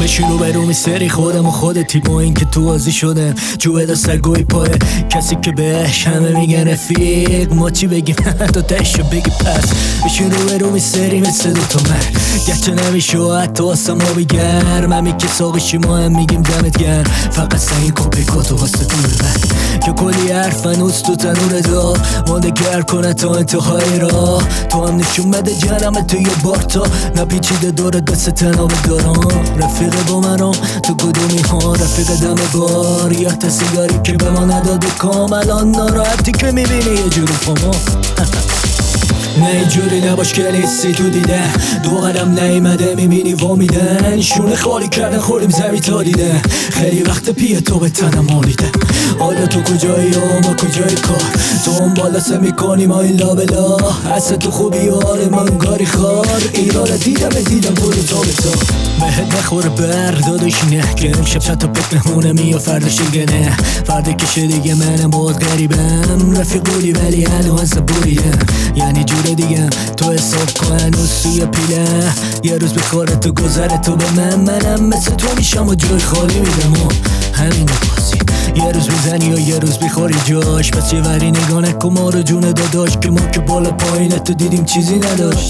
بشینو برو میسری خودم و خودتی با این که تو بازی شدم جو دا سرگوی پای کسی که بهش همه میگن رفیق ما چی بگیم تو تشو بگی پس بشینو برو میسری مثل دوتا مرد گرچه نمیشه حتی واسه ما بگرم همی که ساقشی ما هم میگیم دمت گرم فقط سنگی کپی کاتو واسه دور بر که کلی حرف هنوز تو تنور دا مانده گر کنه تا انتهای راه تو هم نشون بده جنم تو یه بار تا نپیچیده دورت دست تناب دارم رفیق با منم تو کدومی ها رفیق دم بار یا تا سیگاری که به ما نداده کاملان ناراحتی که میبینی یه جورو پاما نه اینجوری نباش که نیستی تو دیده دو قدم نیمده میبینی وامیدن شونه خالی کردن خوریم زمین تا دیده خیلی وقت پیه تو به تنم مالیده حالا تو کجایی و ما کجای کار تو هم بالا سه میکنی ما این لابلا اصلا تو خوبی آره من گاری خار ایران دیدم تو رو تا به تا بهت نخوره بردادش نه که امشب چند تا پک مهمونه می و فرداش دیگه نه فردا کشه دیگه منم باید غریبم رفیق بودی ولی هنوز بریدم یعنی جوره دیگم تو حساب کن هنوز سوی پیله یه روز بخوره تو گذره تو به منم مثل تو میشم و جای خالی میدم و همینو بازی یه روز میزنی و یه روز بخوری جاش پس یه وری نگاه نکن ما رو جون داداش که ما که بالا پایینه تو دیدیم چیزی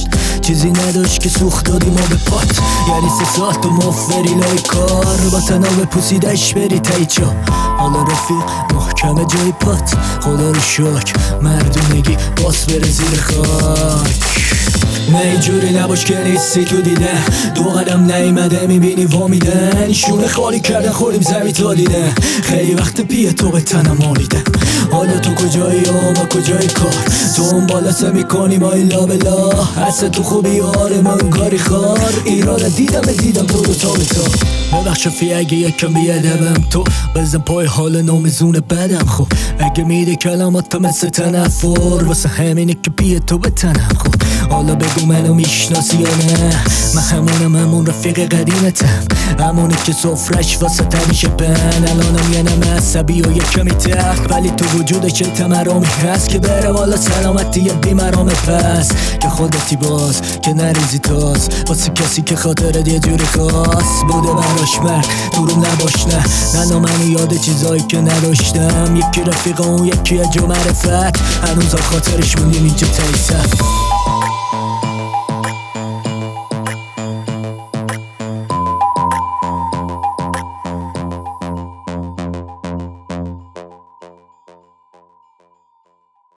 نداشت که سوخت دادیم ما به پات یعنی 3 ساعت تو مفری لای کار با تناب پوسیدش بری تایچا حالا رفیق محکمه جای پات خدا رو شکر مردونگی باس بره زیر خاک نه اینجوری نباش که نیستی تو دیده دو قدم نیمده میبینی وامیدن شونه خالی کردن خوریم زمین تا دیده خیلی وقت پیه تو به تنم مالیده حالا تو کجایی و ما کجای کار تو هم بالا سه میکنی ما این لابلا اصلا تو خوبی آره من گاری خار ایران دیدم تو رو تا به تا ببخش فی اگه یکم بیادبم تو بزن پای حال نامزون بدم خب اگه میده کلامات مثل تنفر واسه همینه که پیه تو به تنم خب حالا بگو منو میشناسی یا نه من همون رفیق قدیمتم همونه که صفرش واسه تمیشه بن الانم یه نم عصبی و یه کمی تخت ولی تو وجودش تمرامی هست که بره والا سلامتی یه بیمرامه پس که خودتی باز که نریزی تاز واسه کسی که خاطرت یه جوری خاص بوده براش مرد دروم نباش نه منو یاد چیزایی که نداشتم یکی رفیق اون یکی اجو معرفت هنوز خاطرش موندیم اینجا تایسم